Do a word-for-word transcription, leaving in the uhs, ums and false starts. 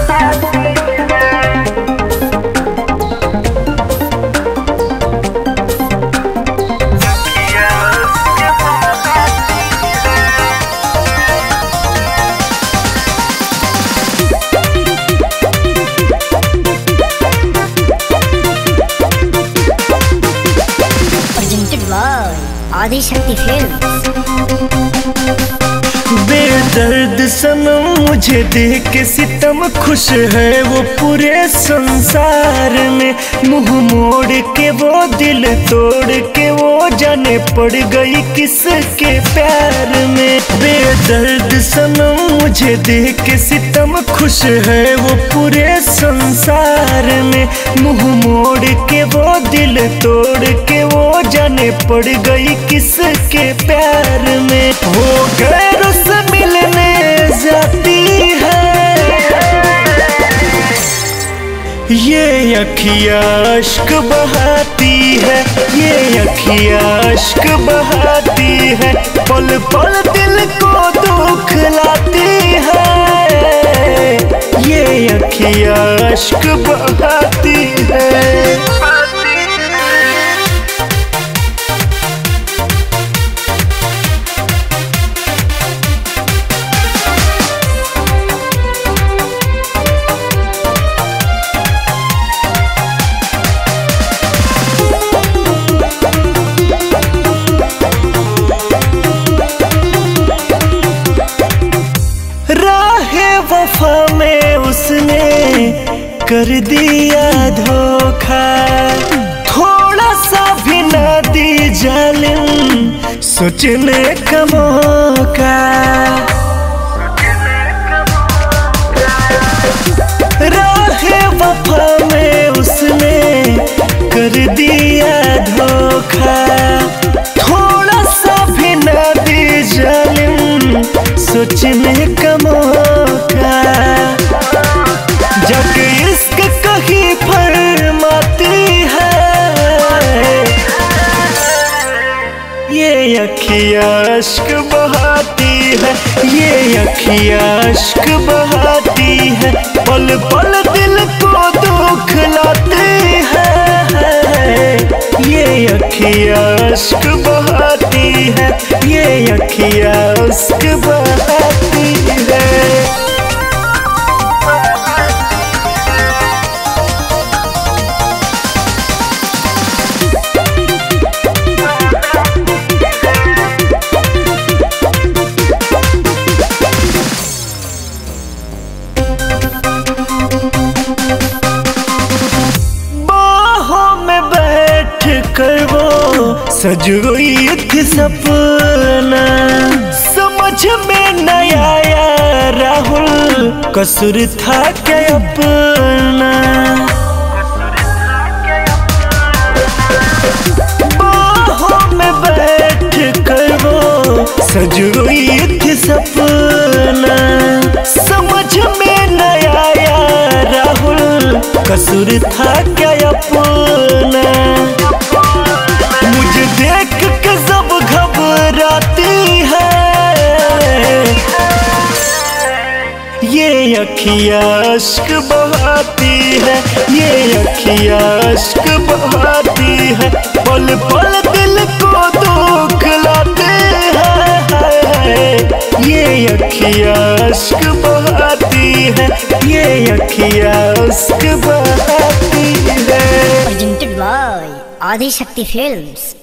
Adishakti films. बेदर्द सनम मुझे देख के सितम, खुश है वो पूरे संसार में। मुंह मोड़ के वो दिल तोड़ के वो जाने पड़ गई किसके प्यार में। बेदर्द सनम मुझे देख के सितम, खुश है वो पूरे संसार में। मुंह मोड़ के वो दिल तोड़ के वो जाने पड़ गई किसके प्यार में। वो गैरों से मिलने जाती है, ये अखियाँ अश्क बहाती है, ये अखियाँ अश्क बहाती है। पल पल दिल को दुख लाती है, ये अखियाँ अश्क बहाती है। वफा में उसने कर दिया धोखा, थोड़ा सा भी ना दी जालिम सोचने का मौका। राहे वफा में उसने कर दिया धोखा, थोड़ा सा भी ना दी जालिम सोचने का मौका। जग इश्क कहीं फरमाती है, ये अखियाँ अश्क बहाती है, ये अखियाँ अश्क बहाती है। पल पल दिल को दुख लाती है, ये अखियाँ अश्क बहाती है, ये अखियाँ अश्क बहाती है। कर वो सज गई थी सपना, समझ में न आया राहुल कसूर था क्या अपना। बाहों में बैठ कर वो सज गई थी सपना, समझ में न आया राहुल कसूर था क्या अपना। मुझे देख के सब घबराती है, ये अखियाँ अश्क बहाती है, ये अखियाँ अश्क बहाती है। पल पल दिल को दुख लाते हैं, ये अखियाँ अश्क बहाती है, ये अखियाँ अश्क बहाती है। Presented by Adishakti films.